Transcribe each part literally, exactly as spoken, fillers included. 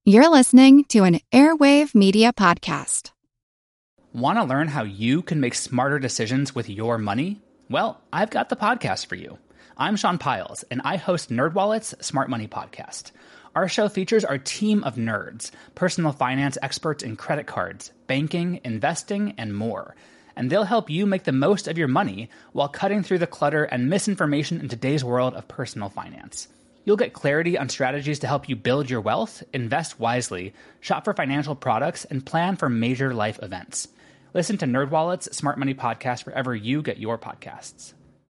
You're listening to an Airwave Media Podcast. Want to learn how you can make smarter decisions with your money? Well, I've got the podcast for you. I'm Sean Piles, and I host NerdWallet's Smart Money Podcast. Our show features our team of nerds, personal finance experts in credit cards, banking, investing, and more. And they'll help you make the most of your money while cutting through the clutter and misinformation in today's world of personal finance. You'll get clarity on strategies to help you build your wealth, invest wisely, shop for financial products, and plan for major life events. Listen to NerdWallet's Smart Money Podcast wherever you get your podcasts.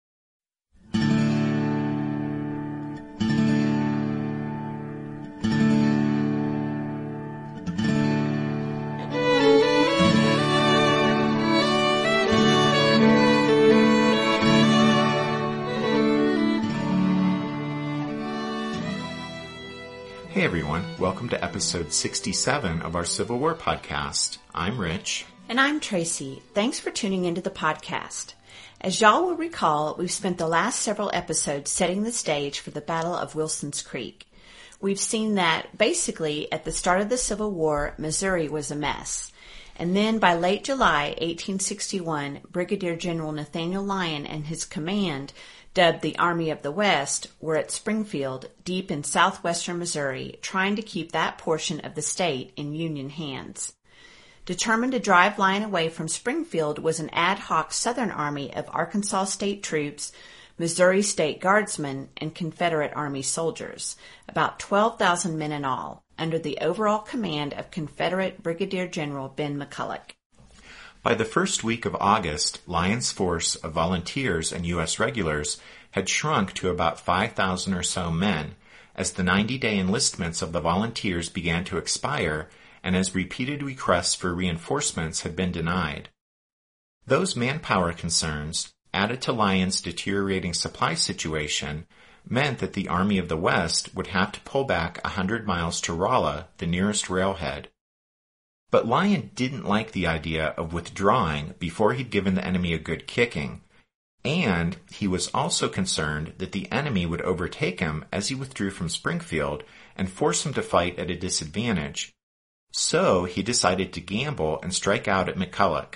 Hey everyone, welcome to episode sixty-seven of our Civil War podcast. I'm Rich. And I'm Tracy. Thanks for tuning into the podcast. As y'all will recall, we've spent the last several episodes setting the stage for the Battle of Wilson's Creek. We've seen that, basically, at the start of the Civil War, Missouri was a mess. And then by late July eighteen sixty-one, Brigadier General Nathaniel Lyon and his command, dubbed the Army of the West, were at Springfield, deep in southwestern Missouri, trying to keep that portion of the state in Union hands. Determined to drive Lyon away from Springfield was an ad hoc Southern Army of Arkansas State troops, Missouri State Guardsmen, and Confederate Army soldiers, about twelve thousand men in all, under the overall command of Confederate Brigadier General Ben McCulloch. By the first week of August, Lyon's force of volunteers and U S regulars had shrunk to about five thousand or so men, as the ninety-day enlistments of the volunteers began to expire and as repeated requests for reinforcements had been denied. Those manpower concerns, added to Lyon's deteriorating supply situation, meant that the Army of the West would have to pull back a hundred miles to Rolla, the nearest railhead. But Lyon didn't like the idea of withdrawing before he'd given the enemy a good kicking, and he was also concerned that the enemy would overtake him as he withdrew from Springfield and force him to fight at a disadvantage. So he decided to gamble and strike out at McCulloch.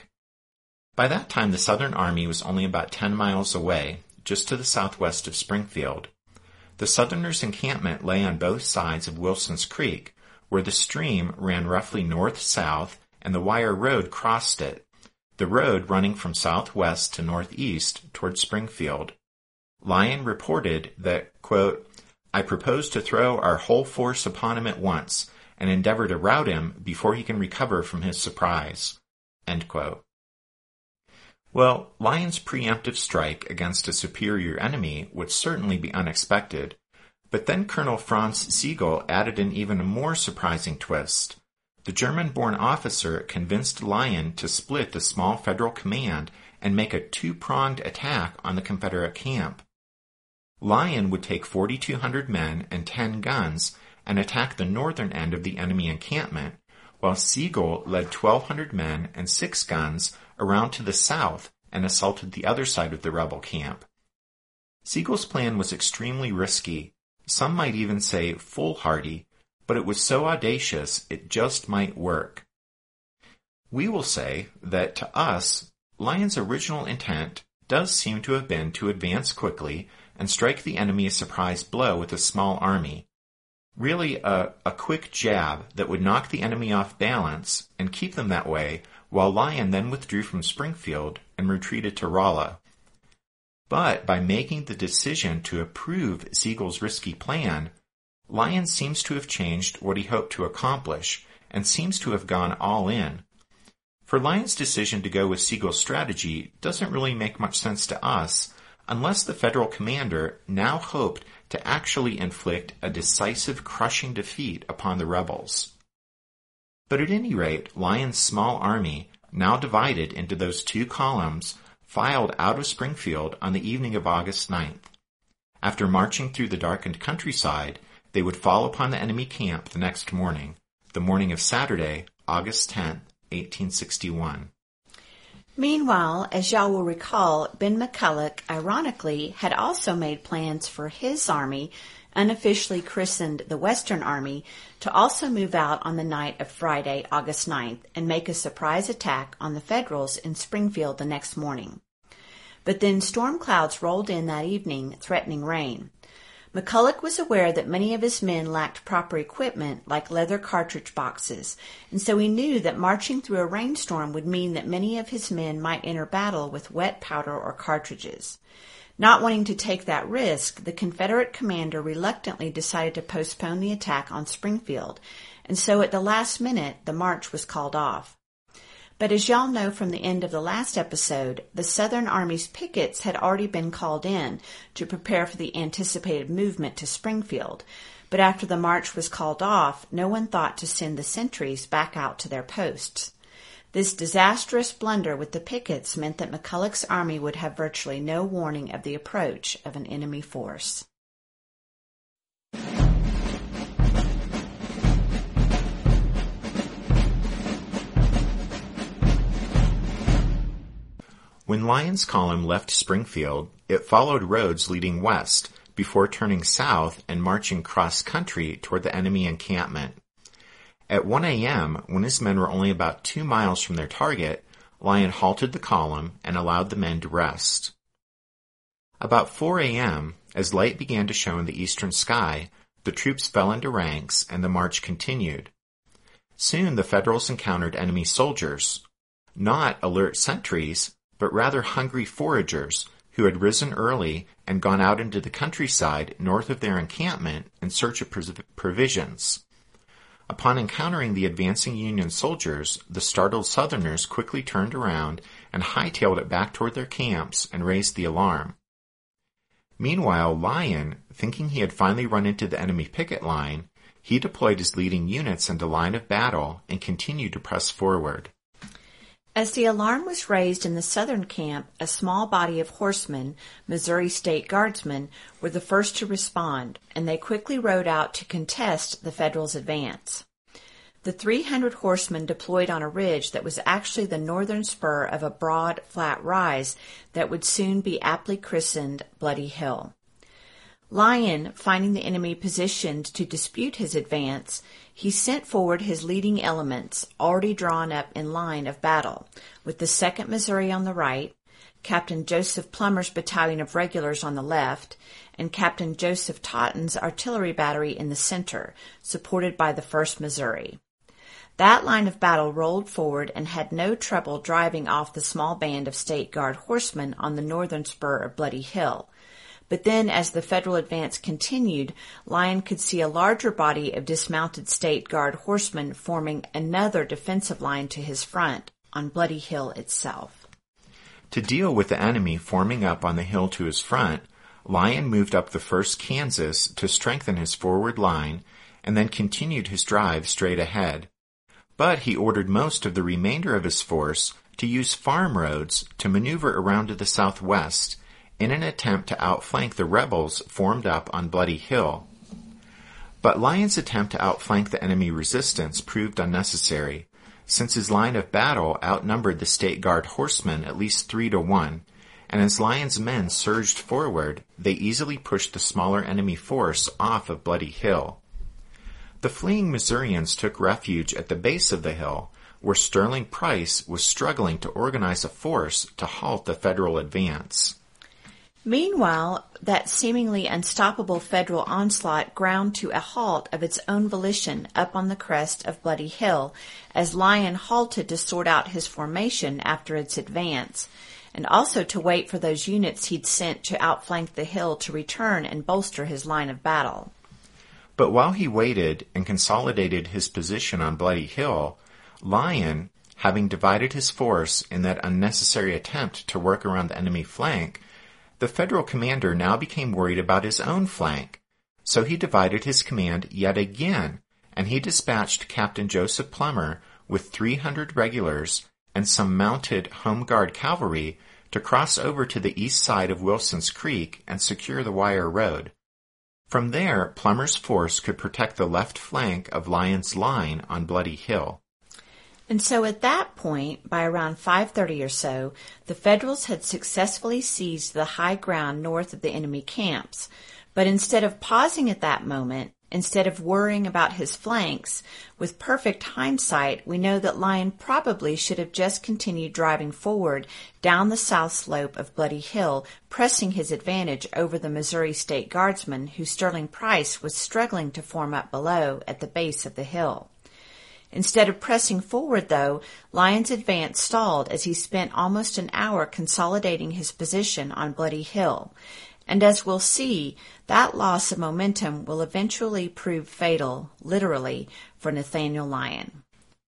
By that time, the Southern Army was only about ten miles away, just to the southwest of Springfield. The Southerners' encampment lay on both sides of Wilson's Creek, where the stream ran roughly north-south and the wire road crossed it, the road running from southwest to northeast toward Springfield. Lyon reported that, quote, "I propose to throw our whole force upon him at once and endeavor to rout him before he can recover from his surprise." End quote. Well, Lyon's preemptive strike against a superior enemy would certainly be unexpected, but then Colonel Franz Sigel added an even more surprising twist. The German-born officer convinced Lyon to split the small federal command and make a two-pronged attack on the Confederate camp. Lyon would take forty-two hundred men and ten guns and attack the northern end of the enemy encampment, while Sigel led twelve hundred men and six guns around to the south and assaulted the other side of the rebel camp. Sigel's plan was extremely risky, some might even say foolhardy, but it was so audacious it just might work. We will say that to us, Lyon's original intent does seem to have been to advance quickly and strike the enemy a surprise blow with a small army. Really a, a quick jab that would knock the enemy off balance and keep them that way, while Lyon then withdrew from Springfield and retreated to Rolla. But by making the decision to approve Sigel's risky plan, Lyon seems to have changed what he hoped to accomplish and seems to have gone all in. For Lyon's decision to go with Sigel's strategy doesn't really make much sense to us unless the federal commander now hoped to actually inflict a decisive, crushing defeat upon the rebels. But at any rate, Lyon's small army, now divided into those two columns, filed out of Springfield on the evening of August ninth. After marching through the darkened countryside, they would fall upon the enemy camp the next morning, the morning of Saturday, August tenth, eighteen sixty-one. Meanwhile, as y'all will recall, Ben McCulloch, ironically, had also made plans for his army, unofficially christened the Western Army, to also move out on the night of Friday, August ninth, and make a surprise attack on the Federals in Springfield the next morning. But then storm clouds rolled in that evening, threatening rain. McCulloch was aware that many of his men lacked proper equipment like leather cartridge boxes, and so he knew that marching through a rainstorm would mean that many of his men might enter battle with wet powder or cartridges. Not wanting to take that risk, the Confederate commander reluctantly decided to postpone the attack on Springfield, and so at the last minute the march was called off. But as y'all know from the end of the last episode, the Southern Army's pickets had already been called in to prepare for the anticipated movement to Springfield. But after the march was called off, no one thought to send the sentries back out to their posts. This disastrous blunder with the pickets meant that McCulloch's army would have virtually no warning of the approach of an enemy force. When Lyon's column left Springfield, it followed roads leading west before turning south and marching cross-country toward the enemy encampment. At one a.m., when his men were only about two miles from their target, Lyon halted the column and allowed the men to rest. About four a.m., as light began to show in the eastern sky, the troops fell into ranks and the march continued. Soon the Federals encountered enemy soldiers, not alert sentries, but rather hungry foragers who had risen early and gone out into the countryside north of their encampment in search of provisions. Upon encountering the advancing Union soldiers, the startled Southerners quickly turned around and hightailed it back toward their camps and raised the alarm. Meanwhile, Lyon, thinking he had finally run into the enemy picket line, he deployed his leading units into line of battle and continued to press forward. As the alarm was raised in the southern camp, a small body of horsemen, Missouri State Guardsmen, were the first to respond, and they quickly rode out to contest the Federals' advance. The three hundred horsemen deployed on a ridge that was actually the northern spur of a broad, flat rise that would soon be aptly christened Bloody Hill. Lyon, finding the enemy positioned to dispute his advance, he sent forward his leading elements, already drawn up in line of battle, with the second Missouri on the right, Captain Joseph Plummer's battalion of regulars on the left, and Captain Joseph Totten's artillery battery in the center, supported by the first Missouri. That line of battle rolled forward and had no trouble driving off the small band of State Guard horsemen on the northern spur of Bloody Hill. But then, as the Federal advance continued, Lyon could see a larger body of dismounted State Guard horsemen forming another defensive line to his front on Bloody Hill itself. To deal with the enemy forming up on the hill to his front, Lyon moved up the first Kansas to strengthen his forward line and then continued his drive straight ahead. But he ordered most of the remainder of his force to use farm roads to maneuver around to the southwest in an attempt to outflank the rebels formed up on Bloody Hill. But Lyon's attempt to outflank the enemy resistance proved unnecessary, since his line of battle outnumbered the State Guard horsemen at least three to one, and as Lyon's men surged forward, they easily pushed the smaller enemy force off of Bloody Hill. The fleeing Missourians took refuge at the base of the hill, where Sterling Price was struggling to organize a force to halt the Federal advance. Meanwhile, that seemingly unstoppable Federal onslaught ground to a halt of its own volition up on the crest of Bloody Hill as Lyon halted to sort out his formation after its advance, and also to wait for those units he'd sent to outflank the hill to return and bolster his line of battle. But while he waited and consolidated his position on Bloody Hill, Lyon, having divided his force in that unnecessary attempt to work around the enemy flank, the Federal commander now became worried about his own flank, so he divided his command yet again, and he dispatched Captain Joseph Plummer with three hundred regulars and some mounted Home Guard cavalry to cross over to the east side of Wilson's Creek and secure the Wire Road. From there, Plummer's force could protect the left flank of Lyon's line on Bloody Hill. And so at that point, by around five thirty or so, the Federals had successfully seized the high ground north of the enemy camps. But instead of pausing at that moment, instead of worrying about his flanks, with perfect hindsight, we know that Lyon probably should have just continued driving forward down the south slope of Bloody Hill, pressing his advantage over the Missouri State Guardsmen who Sterling Price was struggling to form up below at the base of the hill. Instead of pressing forward, though, Lyon's advance stalled as he spent almost an hour consolidating his position on Bloody Hill. And as we'll see, that loss of momentum will eventually prove fatal, literally, for Nathaniel Lyon.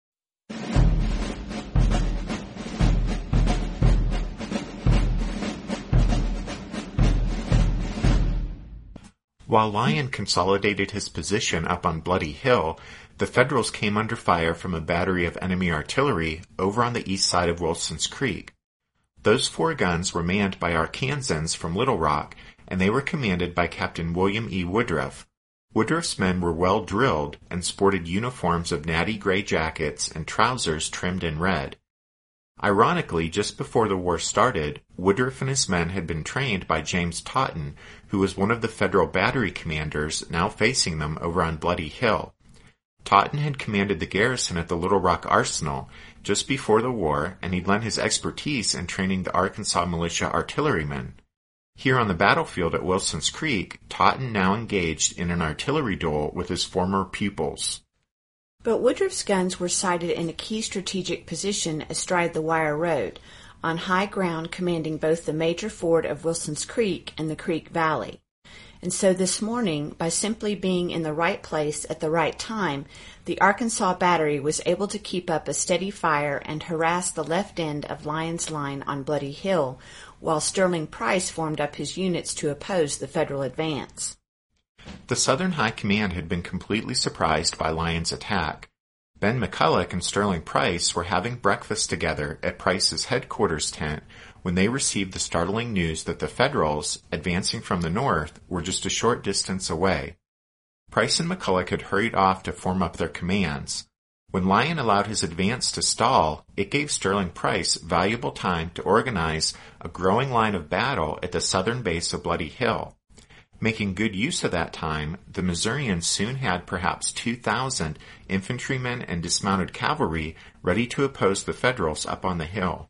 While Lyon consolidated his position up on Bloody Hill, the Federals came under fire from a battery of enemy artillery over on the east side of Wilson's Creek. Those four guns were manned by Arkansans from Little Rock, and they were commanded by Captain William E. Woodruff. Woodruff's men were well drilled and sported uniforms of natty gray jackets and trousers trimmed in red. Ironically, just before the war started, Woodruff and his men had been trained by James Totten, who was one of the Federal battery commanders now facing them over on Bloody Hill. Totten had commanded the garrison at the Little Rock Arsenal just before the war, and he'd lent his expertise in training the Arkansas militia artillerymen. Here on the battlefield at Wilson's Creek, Totten now engaged in an artillery duel with his former pupils. But Woodruff's guns were sighted in a key strategic position astride the Wire Road, on high ground commanding both the major ford of Wilson's Creek and the Creek Valley. And so this morning, by simply being in the right place at the right time, the Arkansas battery was able to keep up a steady fire and harass the left end of Lyon's line on Bloody Hill, while Sterling Price formed up his units to oppose the Federal advance. The Southern High Command had been completely surprised by Lyon's attack. Ben McCulloch and Sterling Price were having breakfast together at Price's headquarters tent when they received the startling news that the Federals, advancing from the north, were just a short distance away. Price and McCulloch had hurried off to form up their commands. When Lyon allowed his advance to stall, it gave Sterling Price valuable time to organize a growing line of battle at the southern base of Bloody Hill. Making good use of that time, the Missourians soon had perhaps two thousand infantrymen and dismounted cavalry ready to oppose the Federals up on the hill.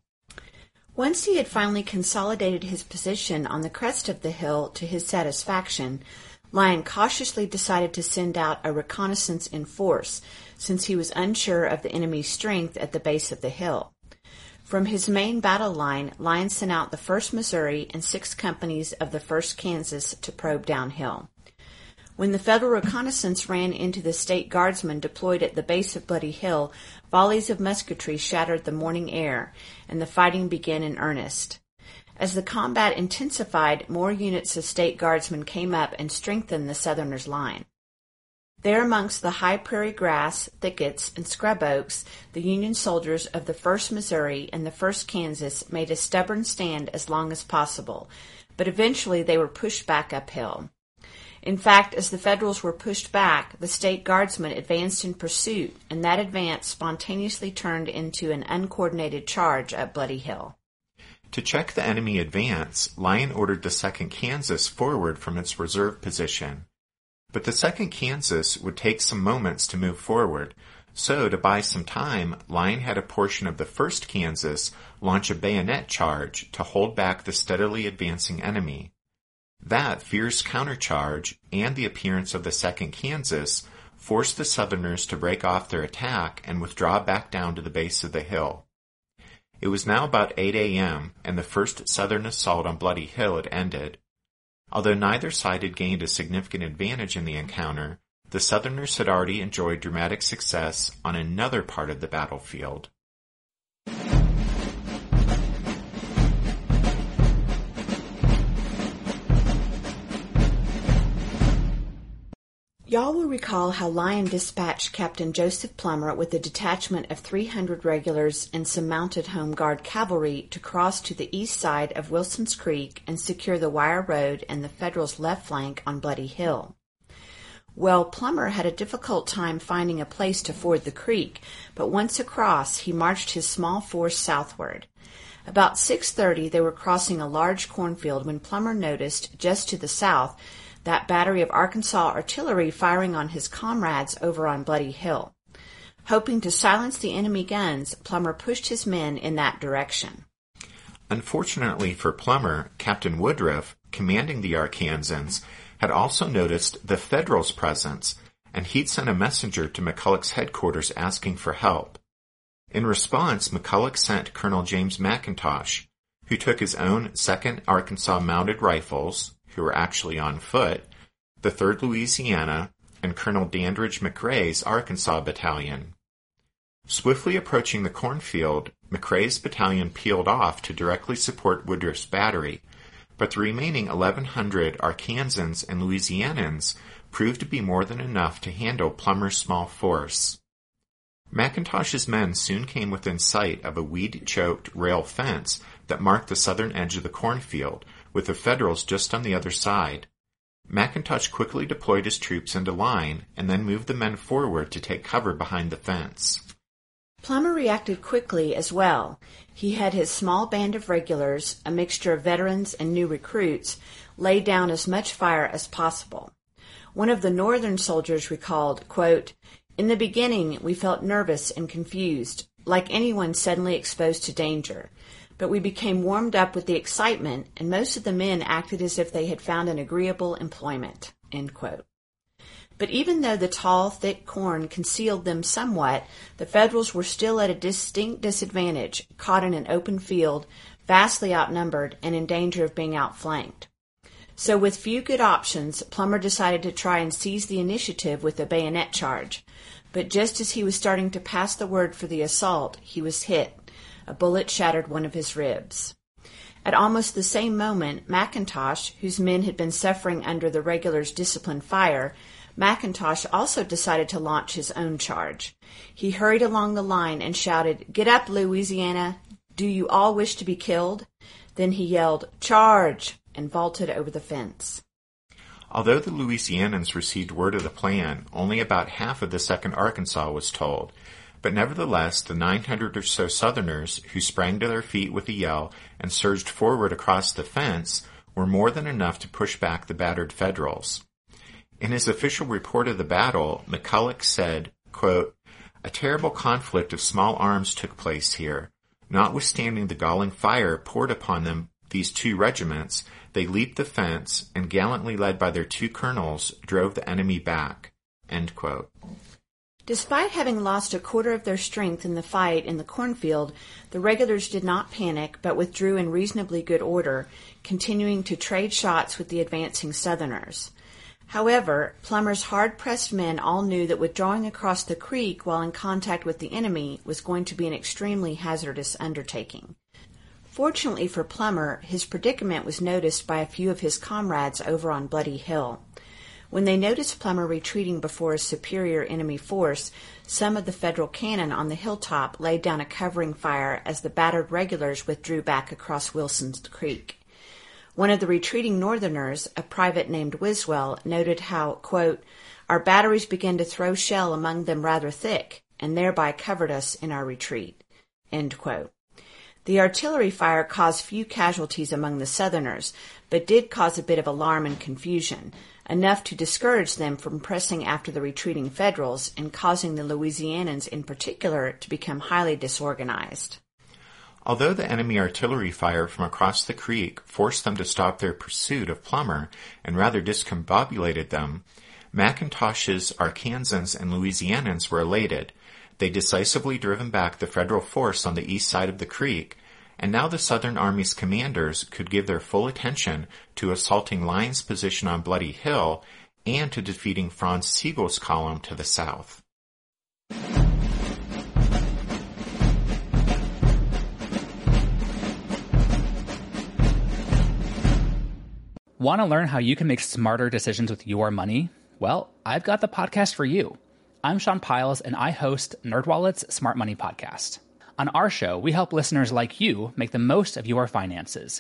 Once he had finally consolidated his position on the crest of the hill to his satisfaction, Lyon cautiously decided to send out a reconnaissance in force, since he was unsure of the enemy's strength at the base of the hill. From his main battle line, Lyon sent out the first Missouri and six companies of the first Kansas to probe downhill. When the Federal reconnaissance ran into the State Guardsmen deployed at the base of Bloody Hill, volleys of musketry shattered the morning air, and the fighting began in earnest. As the combat intensified, more units of State Guardsmen came up and strengthened the Southerners' line. There amongst the high prairie grass, thickets, and scrub oaks, the Union soldiers of the first Missouri and the first Kansas made a stubborn stand as long as possible, but eventually they were pushed back uphill. In fact, as the Federals were pushed back, the State Guardsmen advanced in pursuit, and that advance spontaneously turned into an uncoordinated charge up Bloody Hill. To check the enemy advance, Lyon ordered the second Kansas forward from its reserve position. But the second Kansas would take some moments to move forward, so to buy some time, Lyon had a portion of the first Kansas launch a bayonet charge to hold back the steadily advancing enemy. That fierce countercharge and the appearance of the second Kansas forced the Southerners to break off their attack and withdraw back down to the base of the hill. It was now about eight a.m., and the first Southern assault on Bloody Hill had ended. Although neither side had gained a significant advantage in the encounter, the Southerners had already enjoyed dramatic success on another part of the battlefield. Y'all will recall how Lyon dispatched Captain Joseph Plummer with a detachment of three hundred regulars and some mounted Home Guard cavalry to cross to the east side of Wilson's Creek and secure the Wire Road and the Federals' left flank on Bloody Hill. Well, Plummer had a difficult time finding a place to ford the creek, but once across, he marched his small force southward. About six thirty, they were crossing a large cornfield when Plummer noticed, just to the south, that battery of Arkansas artillery firing on his comrades over on Bloody Hill. Hoping to silence the enemy guns, Plummer pushed his men in that direction. Unfortunately for Plummer, Captain Woodruff, commanding the Arkansans, had also noticed the Federals' presence, and he'd sent a messenger to McCulloch's headquarters asking for help. In response, McCulloch sent Colonel James McIntosh, who took his own second Arkansas Mounted Rifles, who were actually on foot, the third Louisiana, and Colonel Dandridge McRae's Arkansas Battalion. Swiftly approaching the cornfield, McRae's battalion peeled off to directly support Woodruff's battery, but the remaining eleven hundred Arkansans and Louisianans proved to be more than enough to handle Plummer's small force. McIntosh's men soon came within sight of a weed-choked rail fence that marked the southern edge of the cornfield, with the Federals just on the other side. McIntosh quickly deployed his troops into line and then moved the men forward to take cover behind the fence. Plummer reacted quickly as well. He had his small band of regulars, a mixture of veterans and new recruits, lay down as much fire as possible. One of the northern soldiers recalled, quote, "In the beginning we felt nervous and confused, like anyone suddenly exposed to danger. But we became warmed up with the excitement, and most of the men acted as if they had found an agreeable employment." End quote. But even though the tall, thick corn concealed them somewhat, the Federals were still at a distinct disadvantage, caught in an open field, vastly outnumbered, and in danger of being outflanked. So with few good options, Plummer decided to try and seize the initiative with a bayonet charge. But just as he was starting to pass the word for the assault, he was hit. A bullet shattered one of his ribs. At almost the same moment, McIntosh, whose men had been suffering under the regulars' disciplined fire, McIntosh also decided to launch his own charge. He hurried along the line and shouted, "Get up, Louisiana! Do you all wish to be killed?" Then he yelled, "Charge!" and vaulted over the fence. Although the Louisianans received word of the plan, only about half of the second Arkansas was told. But nevertheless, the nine hundred or so Southerners who sprang to their feet with a yell and surged forward across the fence were more than enough to push back the battered Federals. In his official report of the battle, McCulloch said, quote, "A terrible conflict of small arms took place here. Notwithstanding the galling fire poured upon them these two regiments, they leaped the fence and, gallantly led by their two colonels, drove the enemy back." End quote. Despite having lost a quarter of their strength in the fight in the cornfield, the regulars did not panic but withdrew in reasonably good order, continuing to trade shots with the advancing Southerners. However, Plummer's hard-pressed men all knew that withdrawing across the creek while in contact with the enemy was going to be an extremely hazardous undertaking. Fortunately for Plummer, his predicament was noticed by a few of his comrades over on Bloody Hill. When they noticed Plummer retreating before a superior enemy force, some of the Federal cannon on the hilltop laid down a covering fire as the battered regulars withdrew back across Wilson's Creek. One of the retreating Northerners, a private named Wiswell, noted how, quote, "Our batteries began to throw shell among them rather thick, and thereby covered us in our retreat." End quote. The artillery fire caused few casualties among the Southerners, but did cause a bit of alarm and confusion, enough to discourage them from pressing after the retreating Federals and causing the Louisianans in particular to become highly disorganized. Although the enemy artillery fire from across the creek forced them to stop their pursuit of Plummer and rather discombobulated them, McIntosh's Arkansans and Louisianans were elated. They decisively driven back the Federal force on the east side of the creek, and now the Southern Army's commanders could give their full attention to assaulting Lyon's position on Bloody Hill and to defeating Franz Sigel's column to the south. Want to learn how you can make smarter decisions with your money? Well, I've got the podcast for you. I'm Sean Piles, and I host NerdWallet's Smart Money Podcast. On our show, we help listeners like you make the most of your finances.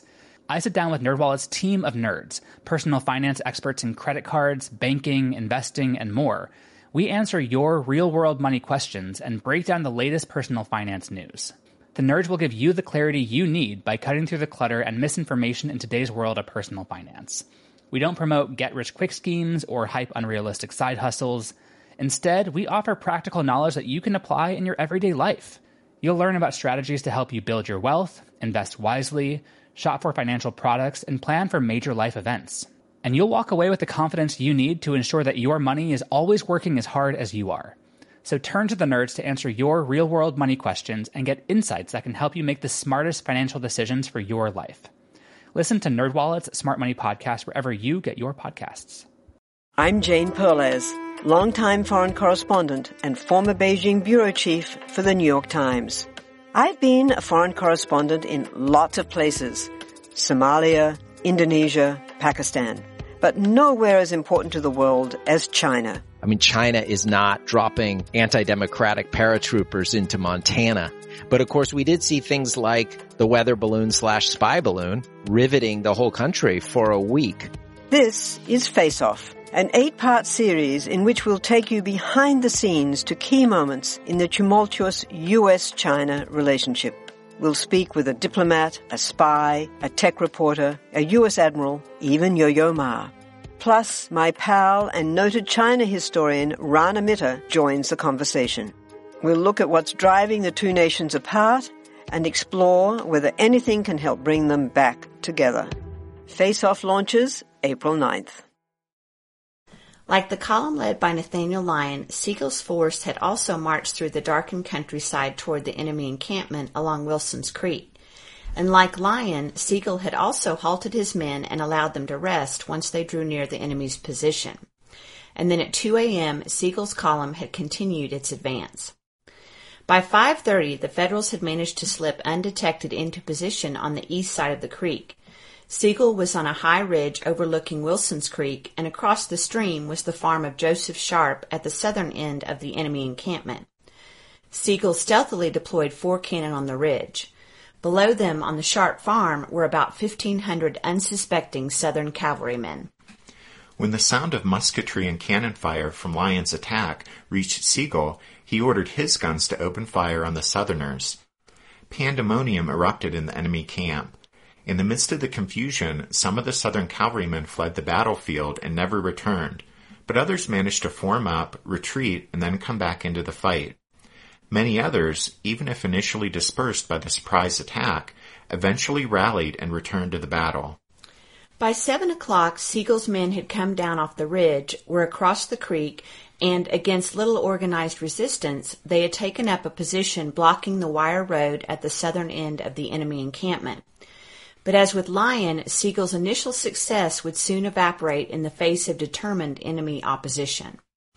I sit down with NerdWallet's team of nerds, personal finance experts in credit cards, banking, investing, and more. We answer your real-world money questions and break down the latest personal finance news. The Nerds will give you the clarity you need by cutting through the clutter and misinformation in today's world of personal finance. We don't promote get-rich-quick schemes or hype unrealistic side hustles. Instead, we offer practical knowledge that you can apply in your everyday life. You'll learn about strategies to help you build your wealth, invest wisely, shop for financial products, and plan for major life events. And you'll walk away with the confidence you need to ensure that your money is always working as hard as you are. So turn to the Nerds to answer your real-world money questions and get insights that can help you make the smartest financial decisions for your life. Listen to NerdWallet's Smart Money Podcast wherever you get your podcasts. I'm Jane Perlez, longtime foreign correspondent and former Beijing bureau chief for the New York Times. I've been a foreign correspondent in lots of places: Somalia, Indonesia, Pakistan, but nowhere as important to the world as China. I mean, China is not dropping anti-democratic paratroopers into Montana. But of course, we did see things like the weather balloon slash spy balloon riveting the whole country for a week. This is Face Off, an eight-part series in which we'll take you behind the scenes to key moments in the tumultuous U S China relationship. We'll speak with a diplomat, a spy, a tech reporter, a U S admiral, even Yo-Yo Ma. Plus, my pal and noted China historian Rana Mitter joins the conversation. We'll look at what's driving the two nations apart and explore whether anything can help bring them back together. Face Off launches April ninth. Like the column led by Nathaniel Lyon, Sigel's force had also marched through the darkened countryside toward the enemy encampment along Wilson's Creek. And like Lyon, Sigel had also halted his men and allowed them to rest once they drew near the enemy's position. And then at two a.m., Sigel's column had continued its advance. By five thirty, the Federals had managed to slip undetected into position on the east side of the creek. Sigel was on a high ridge overlooking Wilson's Creek, and across the stream was the farm of Joseph Sharp at the southern end of the enemy encampment. Sigel stealthily deployed four cannon on the ridge. Below them on the Sharp farm were about fifteen hundred unsuspecting Southern cavalrymen. When the sound of musketry and cannon fire from Lyon's attack reached Sigel, he ordered his guns to open fire on the Southerners. Pandemonium erupted in the enemy camp. In the midst of the confusion, some of the Southern cavalrymen fled the battlefield and never returned, but others managed to form up, retreat, and then come back into the fight. Many others, even if initially dispersed by the surprise attack, eventually rallied and returned to the battle. By seven o'clock, Sigel's men had come down off the ridge, were across the creek, and against little organized resistance, they had taken up a position blocking the wire road at the southern end of the enemy encampment. But as with Lyon, Sigel's initial success would soon evaporate in the face of determined enemy opposition.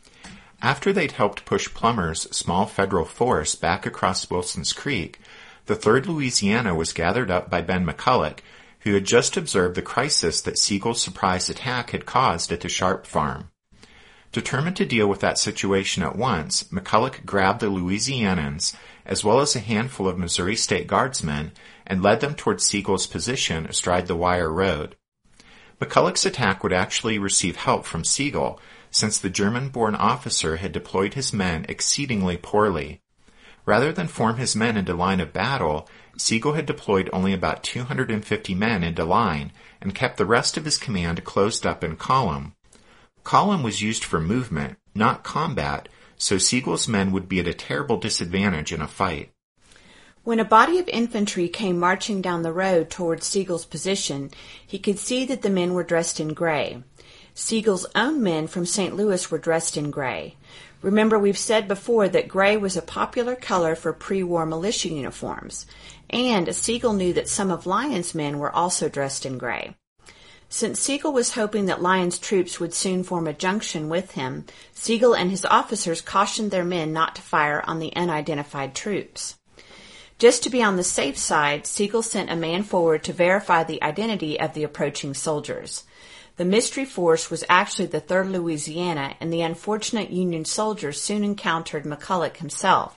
After they'd helped push Plummer's small federal force back across Wilson's Creek, the third Louisiana was gathered up by Ben McCulloch, who had just observed the crisis that Sigel's surprise attack had caused at the Sharp farm. Determined to deal with that situation at once, McCulloch grabbed the Louisianans, as well as a handful of Missouri State Guardsmen, and led them toward Sigel's position astride the wire road. McCulloch's attack would actually receive help from Sigel, since the German-born officer had deployed his men exceedingly poorly. Rather than form his men into line of battle, Sigel had deployed only about two hundred fifty men into line and kept the rest of his command closed up in column. Column was used for movement, not combat, so Sigel's men would be at a terrible disadvantage in a fight. When a body of infantry came marching down the road toward Sigel's position, he could see that the men were dressed in gray. Sigel's own men from Saint Louis were dressed in gray. Remember, we've said before that gray was a popular color for pre-war militia uniforms, and Sigel knew that some of Lyon's men were also dressed in gray. Since Sigel was hoping that Lyon's troops would soon form a junction with him, Sigel and his officers cautioned their men not to fire on the unidentified troops. Just to be on the safe side, Sigel sent a man forward to verify the identity of the approaching soldiers. The mystery force was actually the third Louisiana, and the unfortunate Union soldiers soon encountered McCulloch himself,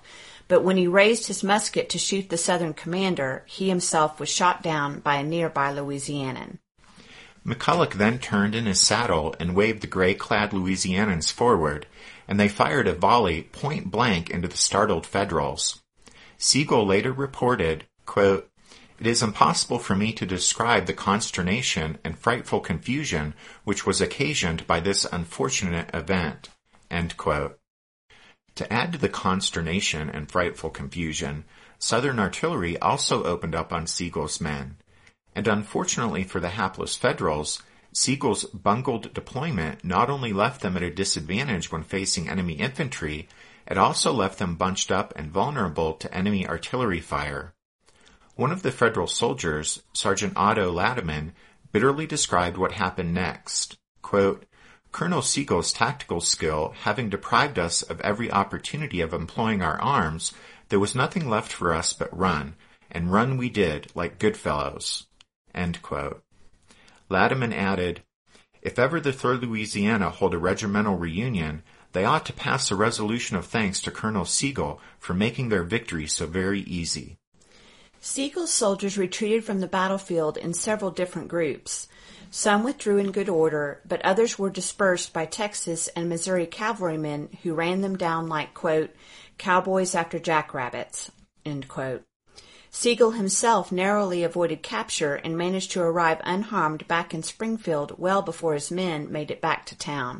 but when he raised his musket to shoot the Southern commander, he himself was shot down by a nearby Louisianan. McCulloch then turned in his saddle and waved the gray-clad Louisianans forward, and they fired a volley point-blank into the startled Federals. Sigel later reported, quote, "It is impossible for me to describe the consternation and frightful confusion which was occasioned by this unfortunate event." End quote. To add to the consternation and frightful confusion, Southern artillery also opened up on Sigel's men. And unfortunately for the hapless Federals, Sigel's bungled deployment not only left them at a disadvantage when facing enemy infantry, it also left them bunched up and vulnerable to enemy artillery fire. One of the Federal soldiers, Sergeant Otto Latimer, bitterly described what happened next. Quote, "Colonel Sigel's tactical skill having deprived us of every opportunity of employing our arms, there was nothing left for us but run, and run we did, like good fellows." End quote. Latimer added, "If ever the third Louisiana hold a regimental reunion, they ought to pass a resolution of thanks to Colonel Sigel for making their victory so very easy." Sigel's soldiers retreated from the battlefield in several different groups. Some withdrew in good order, but others were dispersed by Texas and Missouri cavalrymen who ran them down like, quote, "cowboys after jackrabbits," end quote. Sigel himself narrowly avoided capture and managed to arrive unharmed back in Springfield well before his men made it back to town.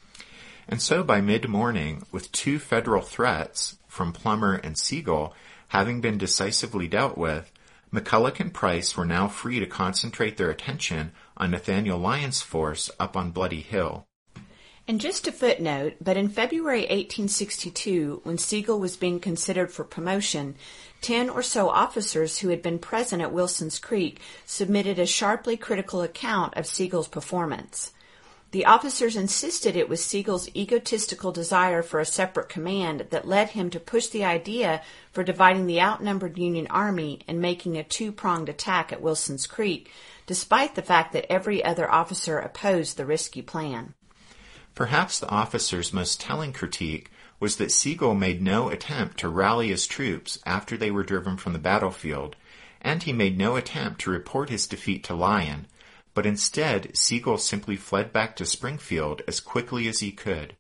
And so by mid-morning, with two Federal threats from Plummer and Sigel having been decisively dealt with, McCulloch and Price were now free to concentrate their attention on Nathaniel Lyon's force up on Bloody Hill. And just a footnote, but in February eighteen sixty-two, when Sigel was being considered for promotion, ten or so officers who had been present at Wilson's Creek submitted a sharply critical account of Sigel's performance. The officers insisted it was Sigel's egotistical desire for a separate command that led him to push the idea for dividing the outnumbered Union Army and making a two-pronged attack at Wilson's Creek, despite the fact that every other officer opposed the risky plan. Perhaps the officers' most telling critique was that Sigel made no attempt to rally his troops after they were driven from the battlefield, and he made no attempt to report his defeat to Lyon, but instead Sigel simply fled back to Springfield as quickly as he could.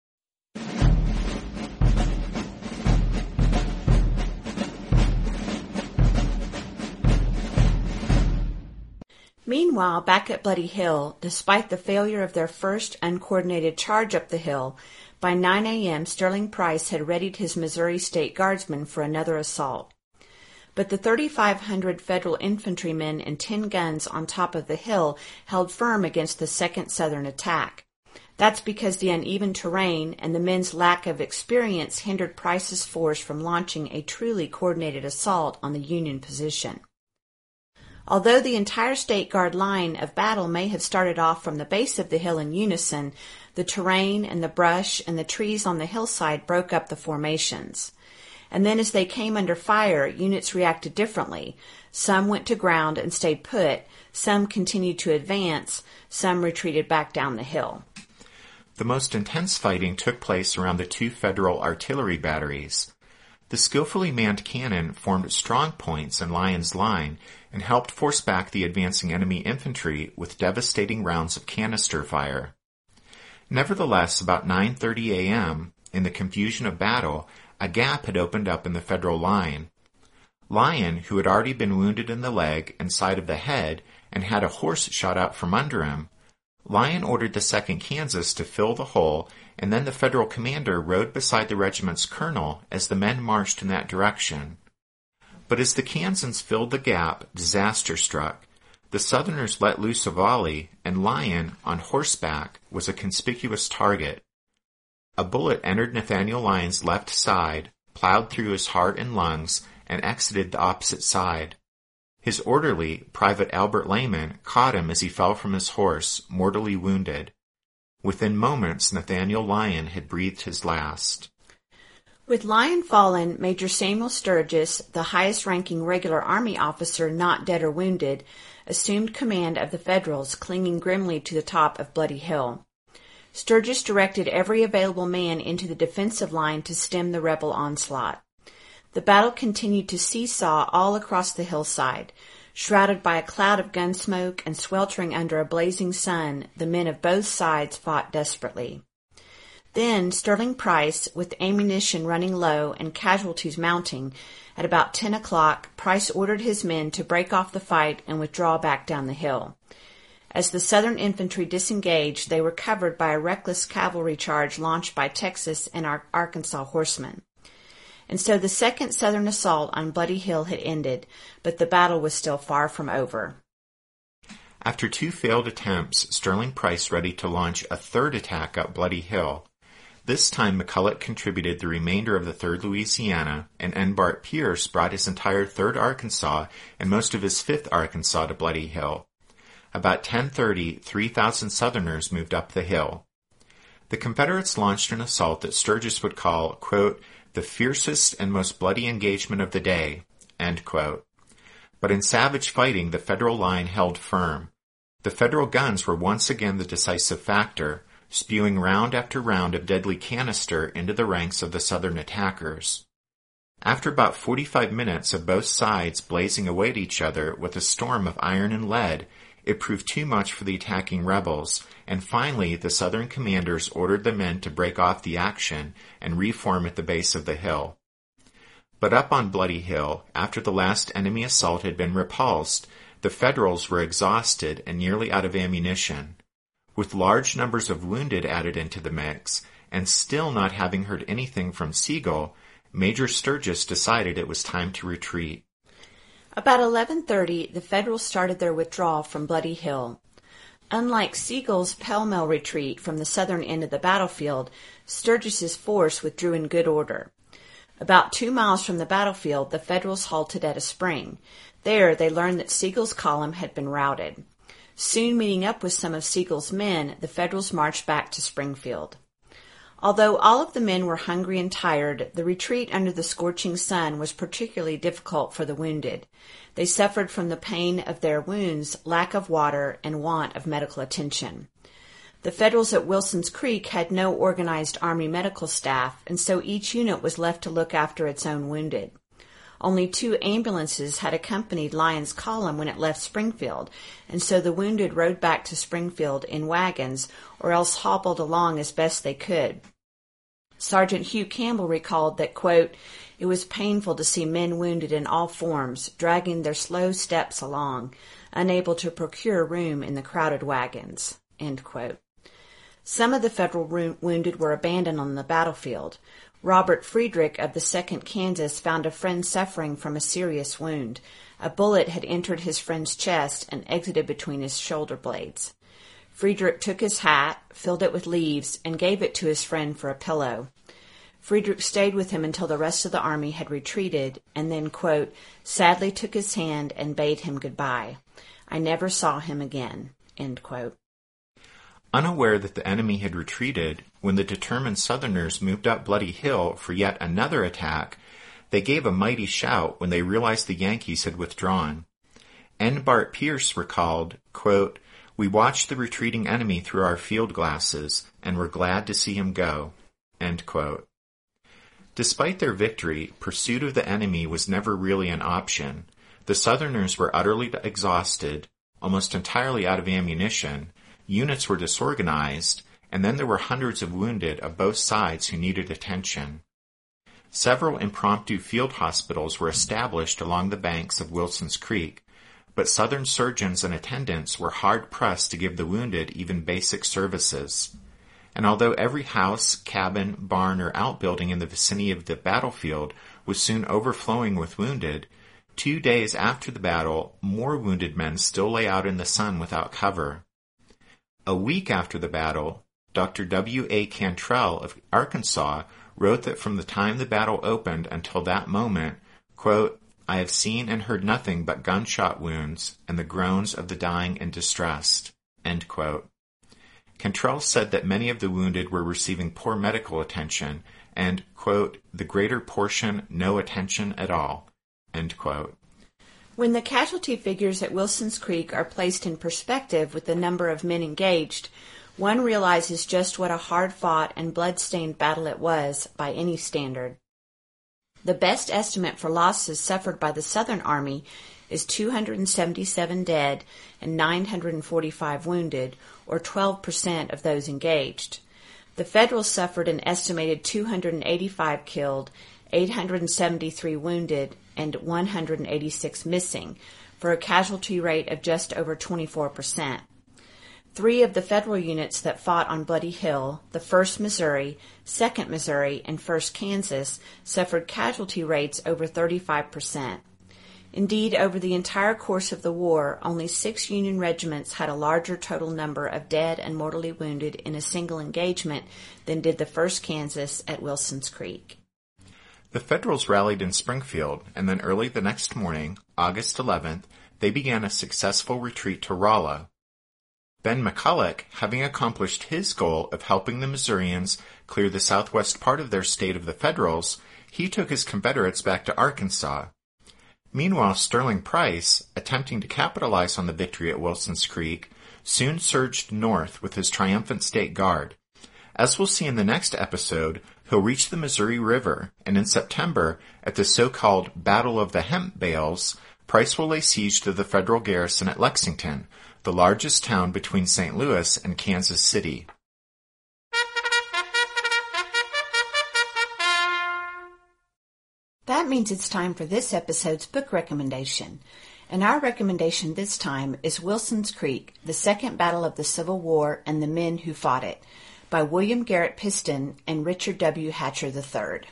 Meanwhile, back at Bloody Hill, despite the failure of their first uncoordinated charge up the hill, by nine a.m. Sterling Price had readied his Missouri State Guardsmen for another assault. But the thirty-five hundred Federal infantrymen and ten guns on top of the hill held firm against the second Southern attack. That's because the uneven terrain and the men's lack of experience hindered Price's force from launching a truly coordinated assault on the Union position. Although the entire State Guard line of battle may have started off from the base of the hill in unison, the terrain and the brush and the trees on the hillside broke up the formations. And then as they came under fire, units reacted differently. Some went to ground and stayed put, some continued to advance, some retreated back down the hill. The most intense fighting took place around the two Federal artillery batteries. The skillfully manned cannon formed strong points in Lyon's line and helped force back the advancing enemy infantry with devastating rounds of canister fire. Nevertheless, about nine thirty a.m., in the confusion of battle, a gap had opened up in the Federal line. Lyon, who had already been wounded in the leg and side of the head and had a horse shot out from under him, Lyon ordered the second Kansas to fill the hole, and then the Federal commander rode beside the regiment's colonel as the men marched in that direction. But as the Kansans filled the gap, disaster struck. The Southerners let loose a volley, and Lyon, on horseback, was a conspicuous target. A bullet entered Nathaniel Lyon's left side, plowed through his heart and lungs, and exited the opposite side. His orderly, Private Albert Layman, caught him as he fell from his horse, mortally wounded. Within moments, Nathaniel Lyon had breathed his last. With Lyon fallen, Major Samuel Sturgis, the highest-ranking regular Army officer not dead or wounded, assumed command of the Federals, clinging grimly to the top of Bloody Hill. Sturgis directed every available man into the defensive line to stem the rebel onslaught. The battle continued to seesaw all across the hillside. Shrouded by a cloud of gun smoke and sweltering under a blazing sun, the men of both sides fought desperately. Then Sterling Price, with ammunition running low and casualties mounting, at about ten o'clock, Price ordered his men to break off the fight and withdraw back down the hill. As the Southern infantry disengaged, they were covered by a reckless cavalry charge launched by Texas and Ar- Arkansas horsemen. And so the second Southern assault on Bloody Hill had ended, but the battle was still far from over. After two failed attempts, Sterling Price ready to launch a third attack up Bloody Hill. This time McCulloch contributed the remainder of the third Louisiana, and N. Bart Pierce brought his entire third Arkansas and most of his fifth Arkansas to Bloody Hill. About ten thirty, three thousand Southerners moved up the hill. The Confederates launched an assault that Sturgis would call, quote, the fiercest and most bloody engagement of the day, end quote. But in savage fighting, the Federal line held firm. The Federal guns were once again the decisive factor, spewing round after round of deadly canister into the ranks of the Southern attackers. After about forty-five minutes of both sides blazing away at each other with a storm of iron and lead, it proved too much for the attacking rebels, and finally the Southern commanders ordered the men to break off the action and reform at the base of the hill. But up on Bloody Hill, after the last enemy assault had been repulsed, the Federals were exhausted and nearly out of ammunition. With large numbers of wounded added into the mix, and still not having heard anything from Sigel, Major Sturgis decided it was time to retreat. About eleven thirty, the Federals started their withdrawal from Bloody Hill. Unlike Sigel's pell-mell retreat from the southern end of the battlefield, Sturgis's force withdrew in good order. About two miles from the battlefield, the Federals halted at a spring. There, they learned that Sigel's column had been routed. Soon meeting up with some of Sigel's men, the Federals marched back to Springfield. Although all of the men were hungry and tired, the retreat under the scorching sun was particularly difficult for the wounded. They suffered from the pain of their wounds, lack of water, and want of medical attention. The Federals at Wilson's Creek had no organized Army medical staff, and so each unit was left to look after its own wounded. Only two ambulances had accompanied Lyon's column when it left Springfield, and so the wounded rode back to Springfield in wagons or else hobbled along as best they could. Sergeant Hugh Campbell recalled that, quote, it was painful to see men wounded in all forms, dragging their slow steps along, unable to procure room in the crowded wagons, end quote. Some of the Federal wounded were abandoned on the battlefield. Robert Friedrich of the second Kansas found a friend suffering from a serious wound. A bullet had entered his friend's chest and exited between his shoulder blades. Friedrich took his hat, filled it with leaves, and gave it to his friend for a pillow. Friedrich stayed with him until the rest of the army had retreated, and then, quote, sadly took his hand and bade him goodbye. I never saw him again, end quote. Unaware that the enemy had retreated, when the determined Southerners moved up Bloody Hill for yet another attack, they gave a mighty shout when they realized the Yankees had withdrawn. N. Bart Pierce recalled, quote, we watched the retreating enemy through our field glasses and were glad to see him go, end quote. Despite their victory, pursuit of the enemy was never really an option. The Southerners were utterly exhausted, almost entirely out of ammunition, units were disorganized, and then there were hundreds of wounded of both sides who needed attention. Several impromptu field hospitals were established along the banks of Wilson's Creek, but Southern surgeons and attendants were hard-pressed to give the wounded even basic services. And although every house, cabin, barn, or outbuilding in the vicinity of the battlefield was soon overflowing with wounded, two days after the battle, more wounded men still lay out in the sun without cover. A week after the battle, Doctor W. A. Cantrell of Arkansas wrote that from the time the battle opened until that moment, quote, I have seen and heard nothing but gunshot wounds and the groans of the dying and distressed, end quote. Cantrell said that many of the wounded were receiving poor medical attention and, quote, the greater portion no attention at all, end quote. When the casualty figures at Wilson's Creek are placed in perspective with the number of men engaged, one realizes just what a hard-fought and blood-stained battle it was by any standard. The best estimate for losses suffered by the Southern Army is two hundred seventy-seven dead and nine hundred forty-five wounded, or twelve percent of those engaged. The Federals suffered an estimated two hundred eighty-five killed, eight hundred seventy-three wounded, and one hundred eighty-six missing, for a casualty rate of just over twenty-four percent. Three of the Federal units that fought on Bloody Hill, the first Missouri, second Missouri, and first Kansas, suffered casualty rates over thirty-five percent. Indeed, over the entire course of the war, only six Union regiments had a larger total number of dead and mortally wounded in a single engagement than did the first Kansas at Wilson's Creek. The Federals rallied in Springfield, and then early the next morning, August eleventh, they began a successful retreat to Rolla. Ben McCulloch, having accomplished his goal of helping the Missourians clear the southwest part of their state of the Federals, he took his Confederates back to Arkansas. Meanwhile, Sterling Price, attempting to capitalize on the victory at Wilson's Creek, soon surged north with his triumphant State Guard. As we'll see in the next episode, he'll reach the Missouri River, and in September, at the so-called Battle of the Hemp Bales, Price will lay siege to the Federal garrison at Lexington, the largest town between Saint Louis and Kansas City. That means it's time for this episode's book recommendation. And our recommendation this time is Wilson's Creek, The Second Battle of the Civil War and the Men Who Fought It, by William Garrett Piston and Richard W. Hatcher the third.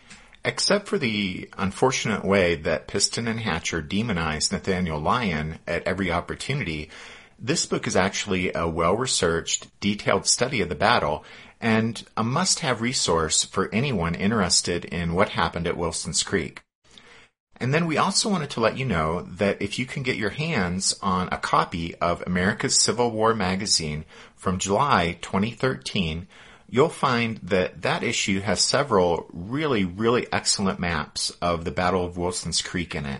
Except for the unfortunate way that Piston and Hatcher demonize Nathaniel Lyon at every opportunity, this book is actually a well-researched, detailed study of the battle and a must-have resource for anyone interested in what happened at Wilson's Creek. And then we also wanted to let you know that if you can get your hands on a copy of America's Civil War magazine from July twenty thirteen, you'll find that that issue has several really, really excellent maps of the Battle of Wilson's Creek in it.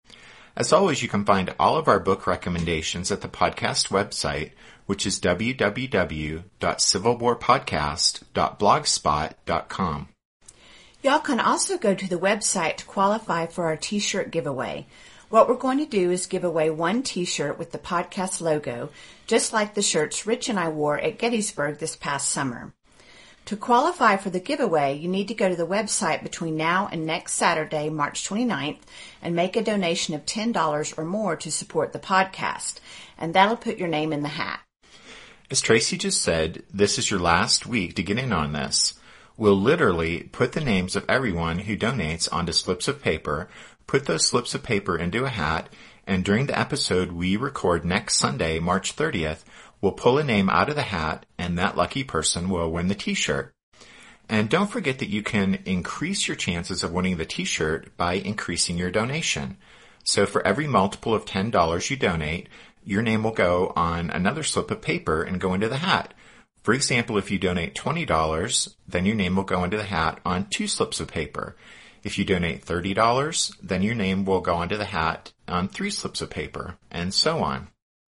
As always, you can find all of our book recommendations at the podcast website, which is w w w dot civil war podcast dot blogspot dot com. Y'all can also go to the website to qualify for our t-shirt giveaway. What we're going to do is give away one t-shirt with the podcast logo, just like the shirts Rich and I wore at Gettysburg this past summer. To qualify for the giveaway, you need to go to the website between now and next Saturday, March twenty-ninth, and make a donation of ten dollars or more to support the podcast, and that'll put your name in the hat. As Tracy just said, this is your last week to get in on this. We'll literally put the names of everyone who donates onto slips of paper, put those slips of paper into a hat, and during the episode we record next Sunday, March thirtieth, we'll pull a name out of the hat, and that lucky person will win the t-shirt. And don't forget that you can increase your chances of winning the t-shirt by increasing your donation. So for every multiple of ten dollars you donate, your name will go on another slip of paper and go into the hat. For example, if you donate twenty dollars, then your name will go into the hat on two slips of paper. If you donate thirty dollars, then your name will go into the hat on three slips of paper, and so on.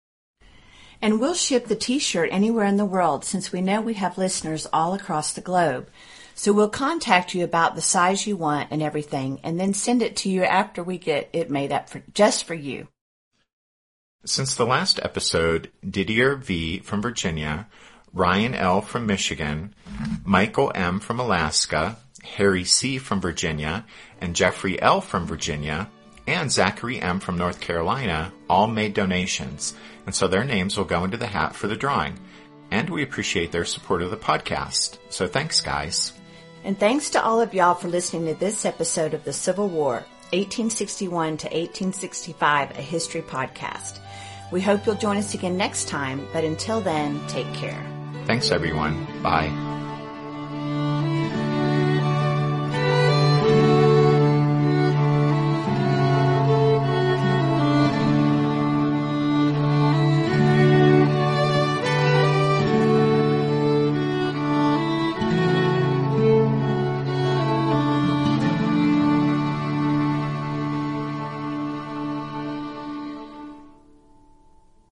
And we'll ship the t-shirt anywhere in the world since we know we have listeners all across the globe. So we'll contact you about the size you want and everything, and then send it to you after we get it made up for just for you. Since the last episode, Didier V. from Virginia, Ryan L. from Michigan, Michael M. from Alaska, Harry C. from Virginia, and Jeffrey L. from Virginia, and Zachary M. from North Carolina all made donations, and so their names will go into the hat for the drawing. And we appreciate their support of the podcast. So thanks, guys. And thanks to all of y'all for listening to this episode of the Civil War, eighteen sixty-one to eighteen sixty-five, a history podcast. We hope you'll join us again next time, but until then, take care. Thanks, everyone. Bye.